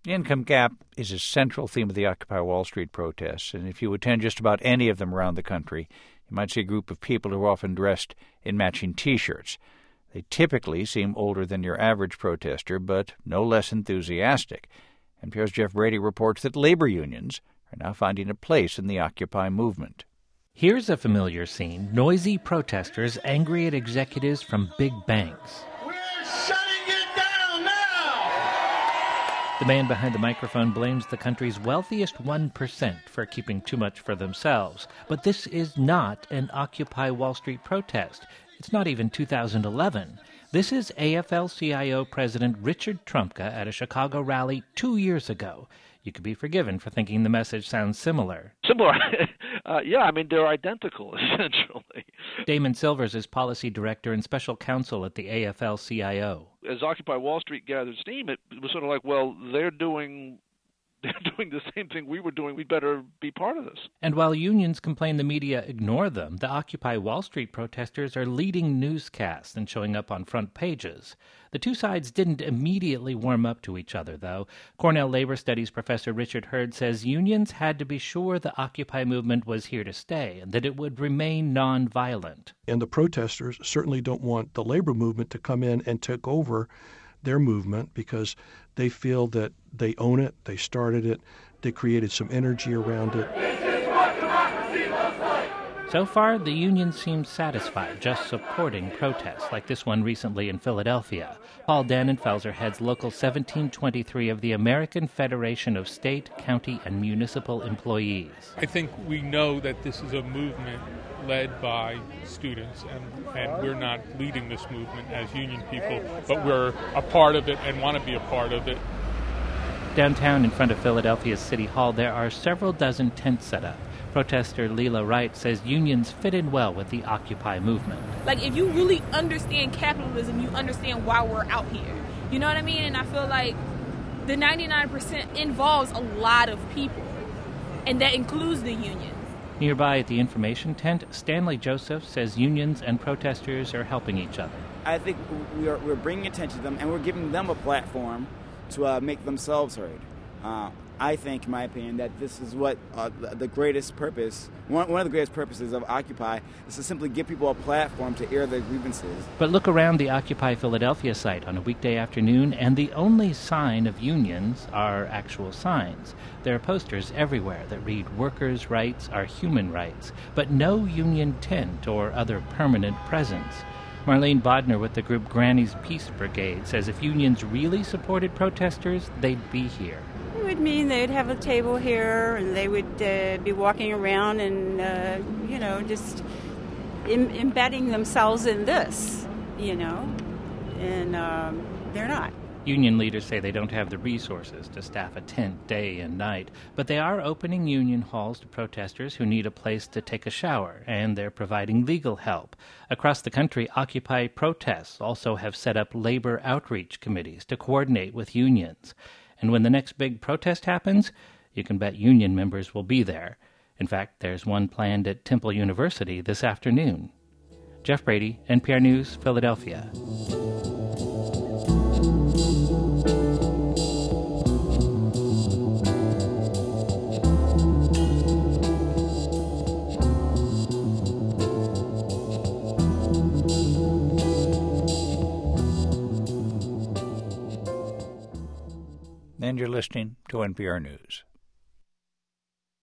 The income gap is a central theme of the Occupy Wall Street protests, and if you attend just about any of them around the country, you might see a group of people who are often dressed in matching T-shirts. They typically seem older than your average protester, but no less enthusiastic. NPR's Jeff Brady reports that labor unions are now finding a place in the Occupy movement. Here's a familiar scene: noisy protesters angry at executives from big banks. We're shutting it down now! The man behind the microphone blames the country's wealthiest 1% for keeping too much for themselves. But this is not an Occupy Wall Street protest. It's not even 2011. This is AFL-CIO President Richard Trumka at a Chicago rally 2 years ago. You could be forgiven for thinking the message sounds similar. Similar? They're identical, essentially. Damon Silvers is policy director and special counsel at the AFL-CIO. As Occupy Wall Street gathered steam, it was sort of like, well, they're doing the same thing we were doing. We'd better be part of this. And while unions complain the media ignore them, the Occupy Wall Street protesters are leading newscasts and showing up on front pages. The two sides didn't immediately warm up to each other, though. Cornell labor studies professor Richard Hurd says unions had to be sure the Occupy movement was here to stay and that it would remain nonviolent. And the protesters certainly don't want the labor movement to come in and take over their movement because they feel that they own it, they started it, they created some energy around it. This is what democracy looks like! So far, the union seems satisfied just supporting protests like this one recently in Philadelphia. Paul Dannenfelser heads Local 1723 of the American Federation of State, County, and Municipal Employees. I think we know that this is a movement led by students, and we're not leading this movement as union people, but we're a part of it and want to be a part of it. Downtown in front of Philadelphia's City Hall, there are several dozen tents set up. Protester Leela Wright says unions fit in well with the Occupy movement. Like, if you really understand capitalism, you understand why we're out here. You know what I mean? And I feel like the 99% involves a lot of people, and that includes the unions. Nearby at the information tent, Stanley Joseph says unions and protesters are helping each other. I think we're bringing attention to them, and we're giving them a platform to make themselves heard. I think, in my opinion, that this is what the greatest purpose, one of the greatest purposes of Occupy, is to simply give people a platform to air their grievances. But look around the Occupy Philadelphia site on a weekday afternoon, and the only sign of unions are actual signs. There are posters everywhere that read, "Workers' rights are human rights," but no union tent or other permanent presence. Marlene Bodner with the group Granny's Peace Brigade says if unions really supported protesters, they'd be here. It would mean they'd have a table here, and they would be walking around and, just embedding themselves in this, and they're not. Union leaders say they don't have the resources to staff a tent day and night, but they are opening union halls to protesters who need a place to take a shower, and they're providing legal help. Across the country, Occupy protests also have set up labor outreach committees to coordinate with unions. And when the next big protest happens, you can bet union members will be there. In fact, there's one planned at Temple University this afternoon. Jeff Brady, NPR News, Philadelphia. And you're listening to NPR News.